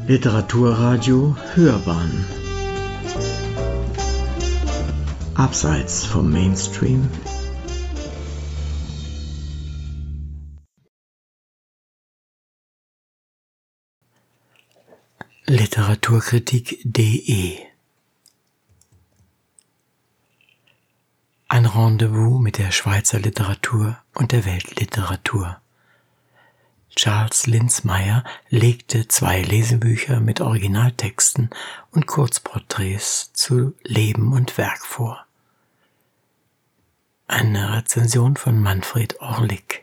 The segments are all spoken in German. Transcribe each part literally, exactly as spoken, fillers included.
Literaturradio Hörbahn Abseits vom Mainstream. Literaturkritik punkt de Ein Rendezvous mit der Schweizer Literatur und der Weltliteratur. Charles Linzmeier legte zwei Lesebücher mit Originaltexten und Kurzporträts zu Leben und Werk vor. Eine Rezension von Manfred Orlik.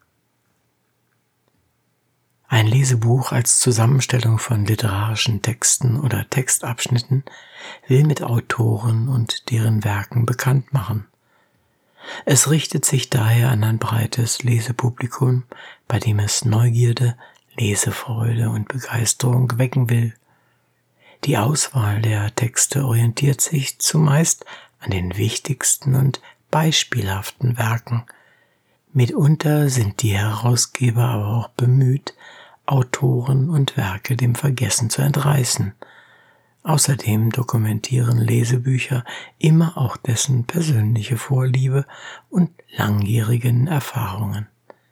Ein Lesebuch als Zusammenstellung von literarischen Texten oder Textabschnitten will mit Autoren und deren Werken bekannt machen. Es richtet sich daher an ein breites Lesepublikum, bei dem es Neugierde, Lesefreude und Begeisterung wecken will. Die Auswahl der Texte orientiert sich zumeist an den wichtigsten und beispielhaften Werken. Mitunter sind die Herausgeber aber auch bemüht, Autoren und Werke dem Vergessen zu entreißen. Außerdem dokumentieren Lesebücher immer auch dessen persönliche Vorliebe und langjährigen Erfahrungen.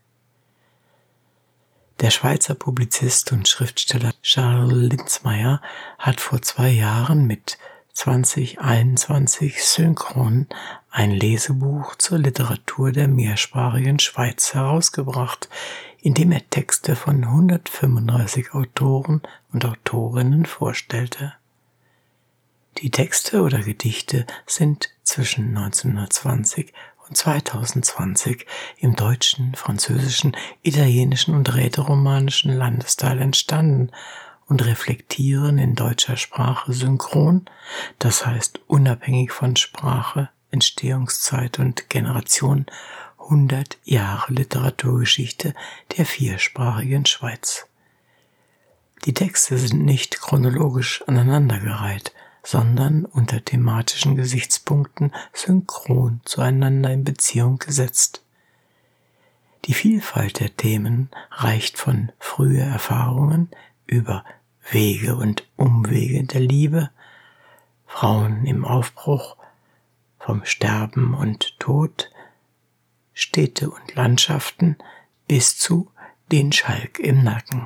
Der Schweizer Publizist und Schriftsteller Charles Linzmeier hat vor zwei Jahren mit zwanzig einundzwanzig Synchron ein Lesebuch zur Literatur der mehrsprachigen Schweiz herausgebracht, in dem er Texte von hundertfünfunddreißig Autoren und Autorinnen vorstellte. Die Texte oder Gedichte sind zwischen neunzehnhundertzwanzig und zweitausendzwanzig im deutschen, französischen, italienischen und rätoromanischen Landesteil entstanden und reflektieren in deutscher Sprache synchron, das heißt unabhängig von Sprache, Entstehungszeit und Generation, hundert Jahre Literaturgeschichte der viersprachigen Schweiz. Die Texte sind nicht chronologisch aneinandergereiht, sondern unter thematischen Gesichtspunkten synchron zueinander in Beziehung gesetzt. Die Vielfalt der Themen reicht von frühe Erfahrungen über Wege und Umwege der Liebe, Frauen im Aufbruch, vom Sterben und Tod, Städte und Landschaften bis zu Den Schalk im Nacken.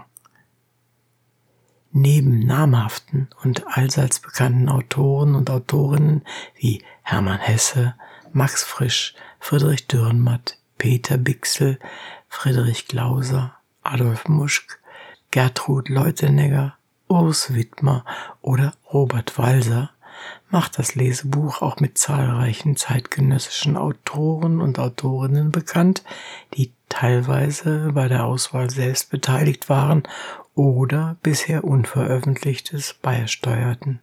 Neben namhaften und allseits bekannten Autoren und Autorinnen wie Hermann Hesse, Max Frisch, Friedrich Dürrenmatt, Peter Bichsel, Friedrich Glauser, Adolf Muschk, Gertrud Leutenegger, Urs Widmer oder Robert Walser macht das Lesebuch auch mit zahlreichen zeitgenössischen Autoren und Autorinnen bekannt, die teilweise bei der Auswahl selbst beteiligt waren oder bisher Unveröffentlichtes beisteuerten.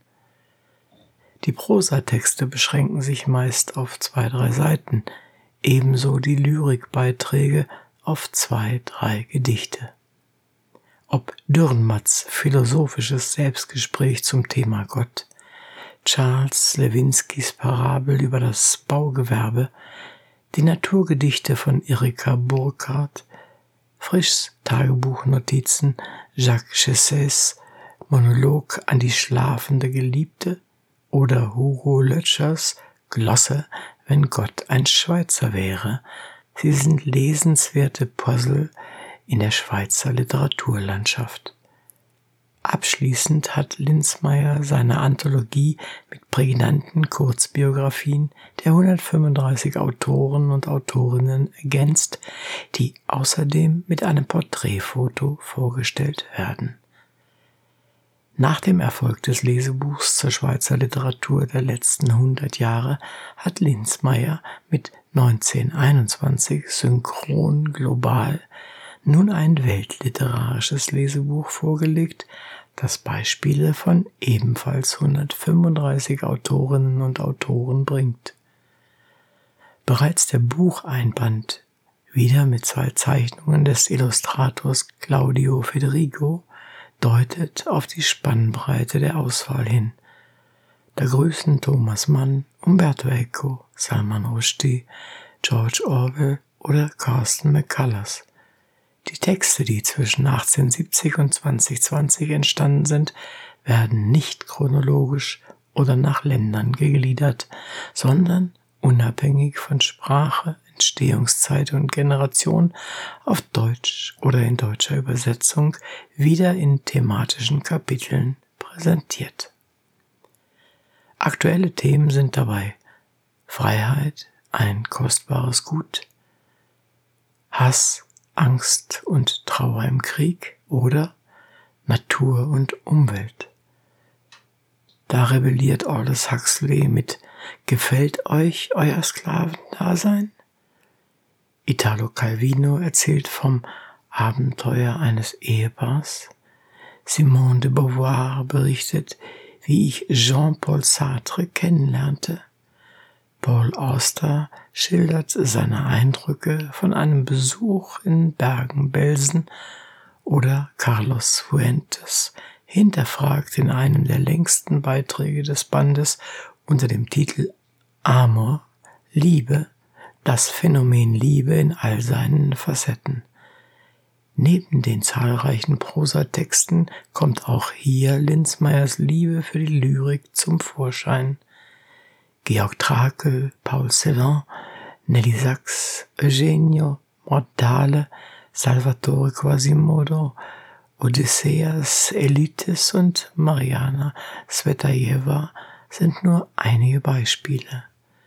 Die Prosatexte beschränken sich meist auf zwei, drei Seiten, ebenso die Lyrikbeiträge auf zwei, drei Gedichte. Ob Dürrenmatts philosophisches Selbstgespräch zum Thema Gott, Charles Lewinsky's Parabel über das Baugewerbe, die Naturgedichte von Erika Burkhardt, Frischs Tagebuchnotizen, Jacques Chessés Monolog an die schlafende Geliebte oder Hugo Lötschers Glosse, wenn Gott ein Schweizer wäre. Sie sind lesenswerte Puzzle in der Schweizer Literaturlandschaft. Abschließend hat Linzmeier seine Anthologie mit prägnanten Kurzbiografien der hundertfünfunddreißig Autoren und Autorinnen ergänzt, die außerdem mit einem Porträtfoto vorgestellt werden. Nach dem Erfolg des Lesebuchs zur Schweizer Literatur der letzten hundert Jahre hat Linzmeier mit neunzehnhunderteinundzwanzig Synchron global nun ein weltliterarisches Lesebuch vorgelegt, das Beispiele von ebenfalls hundertfünfunddreißig Autorinnen und Autoren bringt. Bereits der Bucheinband, wieder mit zwei Zeichnungen des Illustrators Claudio Federico, deutet auf die Spannbreite der Auswahl hin. Da grüßen Thomas Mann, Umberto Eco, Salman Rushdie, George Orwell oder Carsten McCullers. Die Texte, die zwischen achtzehnhundertsiebzig und zwanzig zwanzig entstanden sind, werden nicht chronologisch oder nach Ländern gegliedert, sondern unabhängig von Sprache, Entstehungszeit und Generation auf Deutsch oder in deutscher Übersetzung wieder in thematischen Kapiteln präsentiert. Aktuelle Themen sind dabei Freiheit, ein kostbares Gut, Hass, Angst und Trauer im Krieg oder Natur und Umwelt. Da rebelliert Aldous Huxley mit Gefällt euch euer Sklavendasein? Italo Calvino erzählt vom Abenteuer eines Ehepaars. Simone de Beauvoir berichtet, wie ich Jean-Paul Sartre kennenlernte. Paul Auster schildert seine Eindrücke von einem Besuch in Bergen-Belsen oder Carlos Fuentes hinterfragt in einem der längsten Beiträge des Bandes unter dem Titel Amor, Liebe, das Phänomen Liebe in all seinen Facetten. Neben den zahlreichen Prosatexten kommt auch hier Linzmeyers Liebe für die Lyrik zum Vorschein. Georg Trakl, Paul Celan, Nelly Sachs, Eugenio Mortale, Salvatore Quasimodo, Odysseas Elitis und Mariana Svetajewa sind nur einige Beispiele.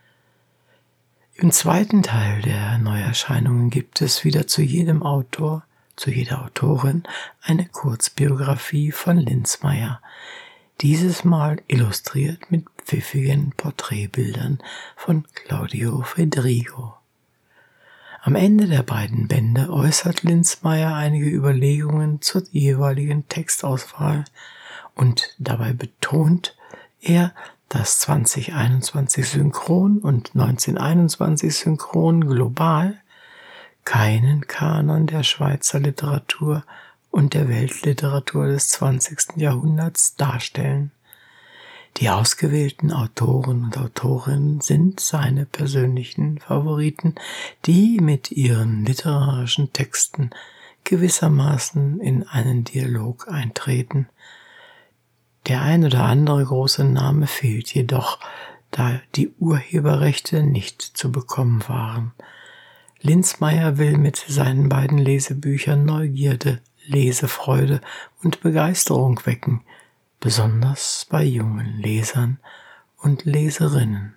Im zweiten Teil der Neuerscheinungen gibt es wieder zu jedem Autor, zu jeder Autorin eine Kurzbiografie von Linzmeyer, dieses Mal illustriert mit pfiffigen Porträtbildern von Claudio Fedrigo. Am Ende der beiden Bände äußert Linzmeyer einige Überlegungen zur jeweiligen Textauswahl und dabei betont er, dass zwanzig einundzwanzig synchron und neunzehnhunderteinundzwanzig synchron global keinen Kanon der Schweizer Literatur und der Weltliteratur des zwanzigsten Jahrhunderts darstellen. Die ausgewählten Autoren und Autorinnen sind seine persönlichen Favoriten, die mit ihren literarischen Texten gewissermaßen in einen Dialog eintreten. Der ein oder andere große Name fehlt jedoch, da die Urheberrechte nicht zu bekommen waren. Linzmeyer will mit seinen beiden Lesebüchern Neugierde, Lesefreude und Begeisterung wecken, besonders bei jungen Lesern und Leserinnen.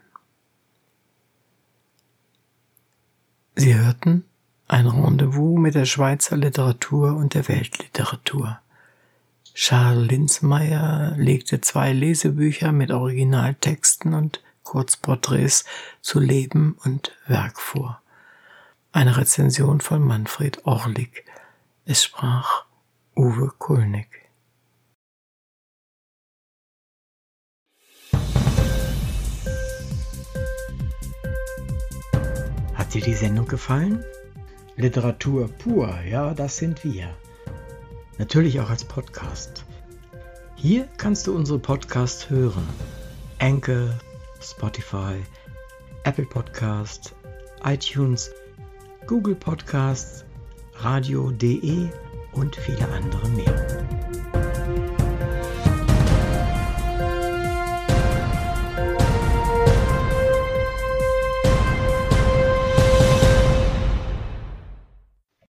Sie hörten ein Rendezvous mit der Schweizer Literatur und der Weltliteratur. Charles Linzmeyer legte zwei Lesebücher mit Originaltexten und Kurzporträts zu Leben und Werk vor. Eine Rezension von Manfred Orlik. Es sprach Uwe Kulnig. Hat dir die Sendung gefallen? Literatur pur, ja, das sind wir. Natürlich auch als Podcast. Hier kannst du unsere Podcasts hören. Anchor, Spotify, Apple Podcast, iTunes, Google Podcasts, radio punkt de und viele andere mehr.